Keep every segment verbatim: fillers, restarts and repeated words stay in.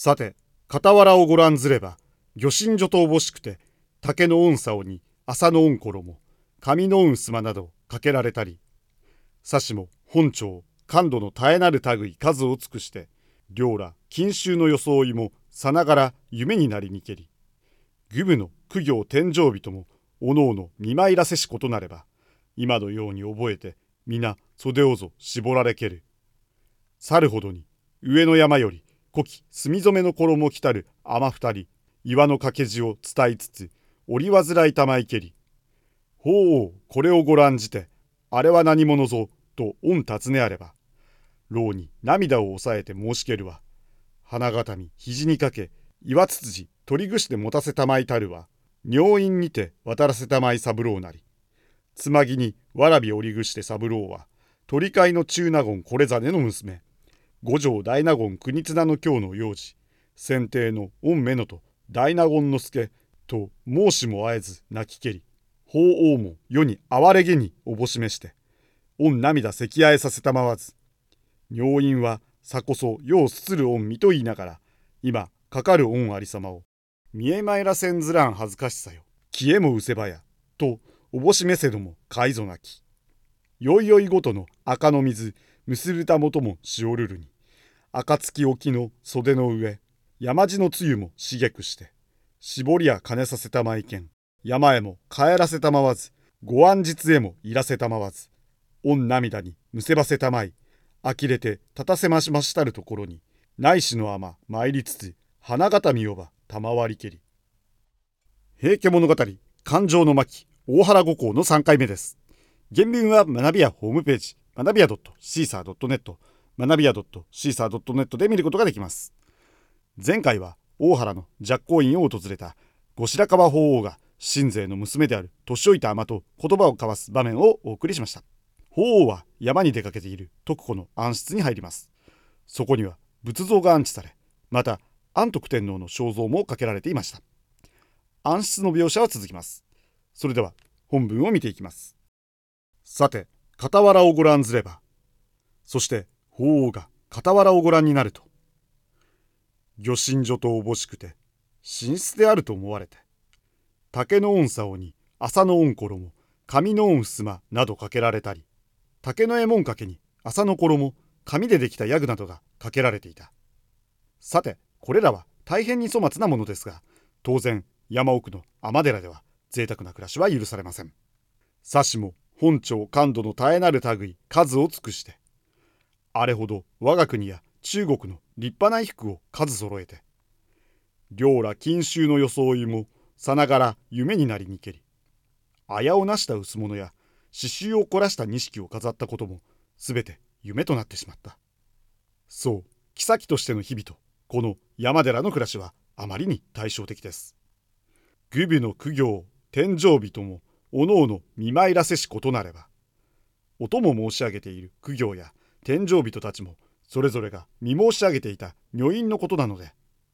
さて、傍らをご覧ずれば、魚心所とおぼしくて、竹の御竿に麻の御衣、紙の御襖などかけられたり、さしも本朝、感度の絶えなる類数を尽くして、両ら錦秋の装いもさながら夢になりにけり、愚部の苦行天上人もおのおの見舞いらせしことなれば、今のように覚えて皆袖をぞ絞られける。去るほどに上の山より古き墨染めの衣着たる雨二人、岩の掛け字を伝えつつ折り煩いたまいけり、ほうこれをご覧じて、あれは何者ぞと御尋ねあれば、老に涙を抑えて申しけるは、花形み肘にかけ岩つつじ取りぐしで持たせたまいたるは、女院にて渡らせたまい三郎なり、つまぎにわらび折りぐして三郎は、鳥飼の中納言これざねの娘、五条大納言国綱の京の幼児、先帝の御目のと大納言之助と申しもあえず泣きけり、法王も世に哀れげにおぼしめして、御涙咳あえさせたまわず、女院はさこそ世をすつる御身と言いながら、今かかる御ありさまを、見えまいらせんずらん恥ずかしさよ、消えもうせばや、とおぼしめせどもかいぞなき。よいよいごとの赤の水、むするたもともしおるるに、暁沖の袖の上、山地のつゆもしげくして、絞りや金させたまいけん、山へも帰らせたまわず、ご安日へもいらせたまわず、御涙にむせばせたまい、呆れて立たせましましたるところに、内視の尼参りつつ、花形見よば賜りけり。平家物語、感情の巻、大原五行のさんかいめです。原文は学びやホームページ、学びや シーサードットネット、学びや シーサードットネット で見ることができます。前回は大原の寂光院を訪れた後白河法皇が親勢の娘である年老いた尼と言葉を交わす場面をお送りしました。法皇は山に出かけている徳子の暗室に入ります。そこには仏像が安置され、また安徳天皇の肖像もかけられていました。暗室の描写は続きます。それでは本文を見ていきます。さて、傍らをご覧ずれば、そして法皇が傍らをご覧になると、魚心所とおぼしくて寝室であると思われて、竹の御竿に麻の御衣、紙の御襖などかけられたり、竹の右衛門掛けに麻の衣、紙でできたヤグなどがかけられていた。さて、これらは大変に粗末なものですが、当然山奥の尼寺では贅沢な暮らしは許されません。さしも本朝感度の絶えなる類数を尽くして、あれほど我が国や中国の立派な衣服を数揃えて、両ら錦秋の装いもさながら夢になりにけり、綾をなした薄物や刺繍を凝らした錦を飾ったこともすべて夢となってしまった。そう、妃としての日々とこの山寺の暮らしはあまりに対照的です。愚部の苦行天上人もおのおの見舞いらせしことなれば、音も申し上げている苦行や天上人たちもそれぞれが見申し上げていた女院のことなので、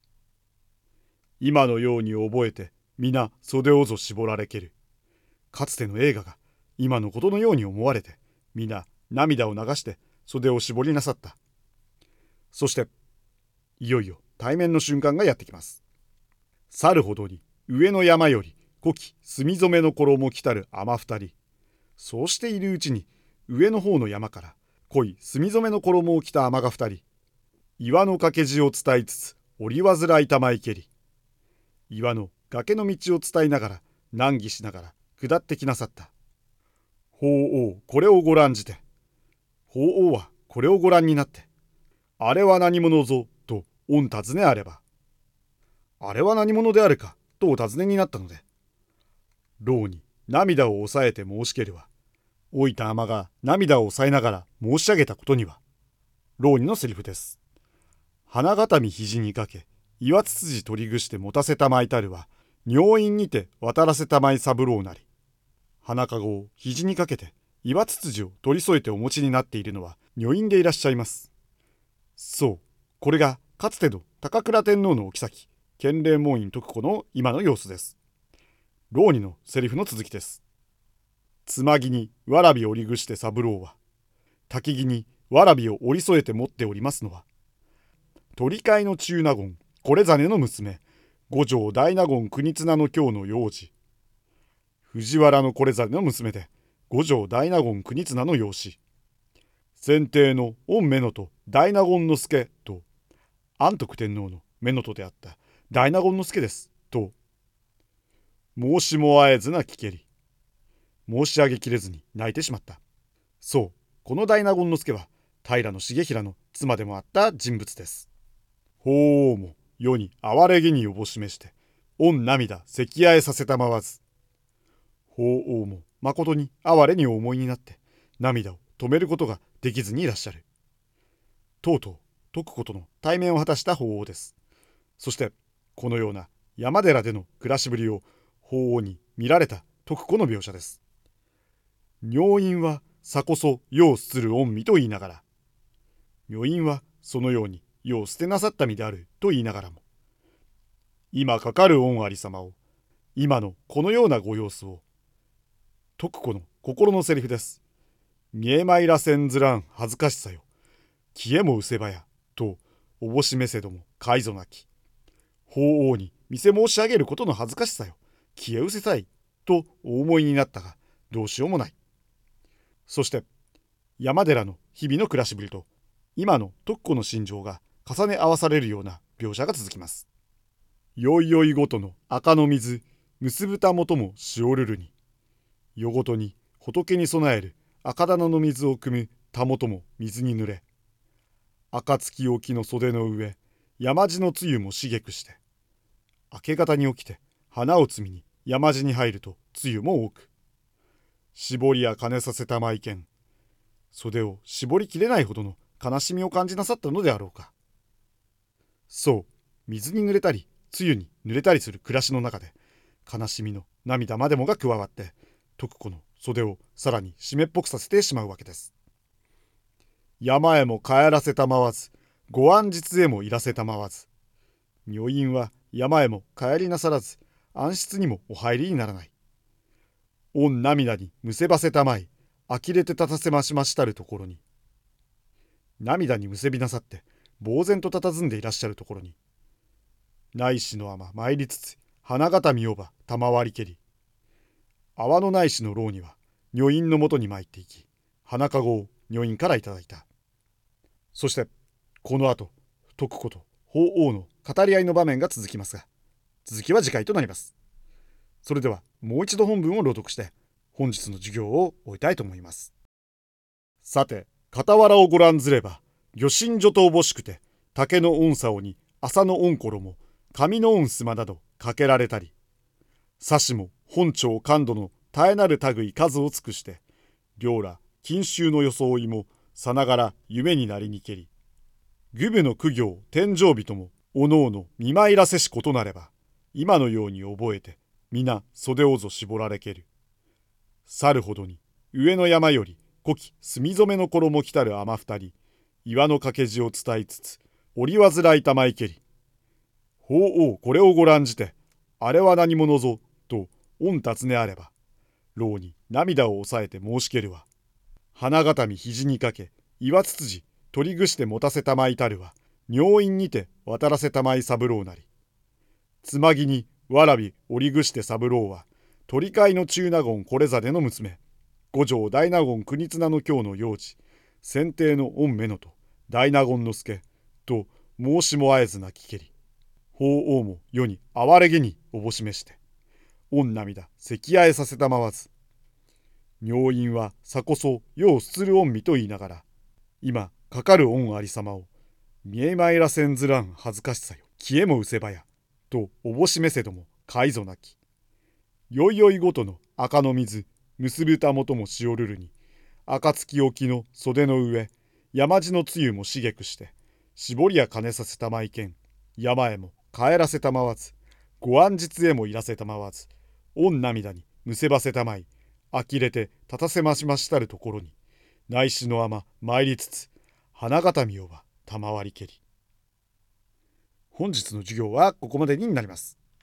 今のように覚えて皆袖をぞ絞られける。かつての映画が今のことのように思われて、皆涙を流して袖を絞りなさった。そしていよいよ対面の瞬間がやってきます。去るほどに上の山より古き墨染めの衣着たる尼二人、そうしているうちに上の方の山から濃い墨染めの衣を着た尼が二人、岩の掛け字を伝えつつ折り煩いたまいけり、岩の崖の道を伝えながら難儀しながら下ってきなさった。法皇これをご覧じて、法皇はこれをご覧になって、あれは何者ぞと御尋ねあれば、あれは何者であるかとお尋ねになったので、老に涙を抑えて申しけるは、老いた尼が涙を抑えながら申し上げたことには、老にのセリフです。花形見肘にかけ岩つつじ取りぐして持たせたまいたるは、女院にて渡らせたまい三郎なり。花かごを肘にかけて岩つつじを取り添えてお持ちになっているのは女院でいらっしゃいます。そう、これがかつての高倉天皇のお妃、建礼門院徳子の今の様子です。老にのセリフの続きです。つまぎにわらび折りぐして三郎は、焚木にわらびを折り添えて持っておりますのは、鳥飼の中納言これ実の娘、五条大納言国綱の京の幼児。藤原のこれ実の娘で、五条大納言国綱の養子。先帝の御乳母大納言之助と、安徳天皇の乳母であった大納言之助です、と、申しもあえずな聞けり。申し上げきれずに泣いてしまった。そう、この大納言之助は、平重衡の妻でもあった人物です。法皇も世に哀れげにおぼしめして、御涙溺愛させたまわず。法皇もまことに哀れにお思いになって、涙を止めることができずにいらっしゃる。とうとう解くことの対面を果たした法皇です。そして、このような山寺での暮らしぶりを法皇に見られた徳子の描写です。女院はさこそ世を捨つる御身と言いながら、女院はそのように世を捨てなさった身であると言いながらも、今かかる御ありさまを、今のこのようなご様子を、徳子の心のセリフです。見えまいらせんずらん恥ずかしさよ、消えもうせばや、とおぼしめせどもかいぞなき。法皇に見せ申し上げることの恥ずかしさよ、消えうせたい、とお思いになったが、どうしようもない。そして、山寺の日々の暮らしぶりと、今の徳子の心情が重ね合わされるような描写が続きます。よいよいごとの赤の水、結ぶたもともしおるるに。夜ごとに仏に備える赤棚の水を汲むたもとも水に濡れ。暁置きの袖の上、山地の露も茂くして。明け方に起きて花を摘みに山地に入ると露も多く。絞りや金させたまいけん。袖を絞りきれないほどの悲しみを感じなさったのであろうか。そう、水に濡れたり、露に濡れたりする暮らしの中で、悲しみの涙までもが加わって、徳子の袖をさらに湿っぽくさせてしまうわけです。山へも帰らせたまわず、ご安日へもいらせたまわず。女院は山へも帰りなさらず、暗室にもお入りにならない。御涙にむせばせたまい、呆れて立たせましましたるところに。涙にむせびなさって、呆然と佇んでいらっしゃるところに。ないしの天参りつつ、花形見よば賜りけり。泡のないしの牢には、女院のもとに参っていき、花かごを女院からいただいた。そして、この後、徳子と法皇の語り合いの場面が続きますが、続きは次回となります。それでは、もう一度本文を朗読して、本日の授業を終えたいと思います。さて、傍らをご覧ずれば、魚心所とおぼしくて、竹の御竿に麻の御衣、紙の御襖などかけられたり、さしも本朝感度の絶えなる類数を尽くして、両ら錦秋の装いもさながら夢になりにけり、愚部の苦行天上人もおのおの見舞いらせしことなれば、今のように覚えて、皆袖をぞ絞られける。去るほどに上の山より古き墨染めの衣着たる雨二人、岩の掛け字を伝えつつ、折り煩いたまいけり。法皇これをご覧じて、あれは何者ぞ、と御尋ねあれば、牢に涙を抑えて申しけるわ。花形見肘にかけ、岩つつじ取りぐして持たせたまいたるは、女院にて渡らせたまい三郎なり。つまぎにわらび折りぐして三郎は、鳥飼の中納言これざでの娘、五条大納言国綱の京の幼児、先帝の御乳母大納言之助、と申しもあえずな聞けり。法皇も世に哀れげにおぼしめして、御涙溺愛させたまわず。女院はさこそ世を捨つる御身と言いながら、今かかる御ありさまを、見えまいらせんずらん恥ずかしさよ、消えもうせばや、とおぼしめせどもかいぞなき。よいよいごとの赤の水、結ぶたもともしおるるに、暁置きの袖の上、山地の露も茂くして、絞りや金させたまいけん、山へも帰らせたまわず、ご安日へもいらせたまわず、御涙にむせばせたまい、呆れて立たせましましたるところに、ないしの天参りつつ、花形見よば賜りけり。本日の授業はここまでになります。